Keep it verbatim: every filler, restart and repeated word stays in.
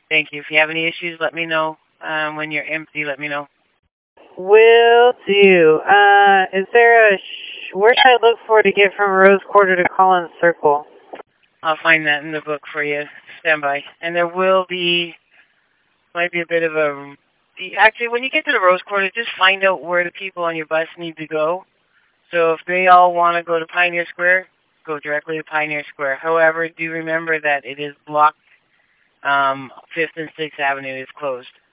Thank you. If you have any issues, let me know. Um, when you're empty, let me know. Will do. Uh, is there a, sh- where should I look for to get from Rose Quarter to Collins Circle? I'll find that in the book for you. Stand by. And there will be, might be a bit of a, actually, when you get to the Rose Quarter, just find out where the people on your bus need to go. So if they all want to go to Pioneer Square, go directly to Pioneer Square. However, do remember that it is blocked. Um, Fifth and Sixth Avenue is closed.